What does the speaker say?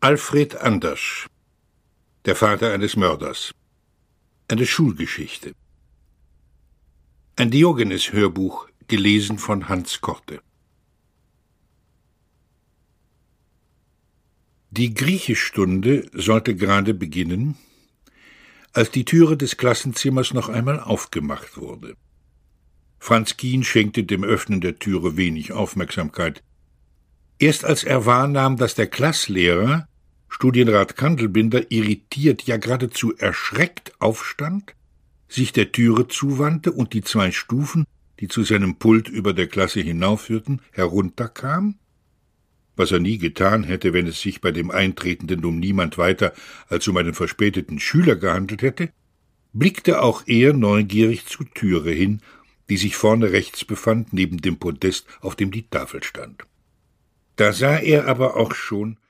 Alfred Andersch, der Vater eines Mörders. Eine Schulgeschichte. Ein Diogenes-Hörbuch, gelesen von Hans Korte. Die Griechischstunde sollte gerade beginnen, als die Türe des Klassenzimmers noch einmal aufgemacht wurde. Franz Kien schenkte dem Öffnen der Türe wenig Aufmerksamkeit. Erst als er wahrnahm, dass der Klasslehrer, Studienrat Kandelbinder, irritiert, ja geradezu erschreckt aufstand, sich der Türe zuwandte und die 2 Stufen, die zu seinem Pult über der Klasse hinaufführten, herunterkam, was er nie getan hätte, wenn es sich bei dem Eintretenden um niemand weiter als um einen verspäteten Schüler gehandelt hätte, blickte auch er neugierig zur Türe hin, die sich vorne rechts befand, neben dem Podest, auf dem die Tafel stand. Da sah er aber auch schon,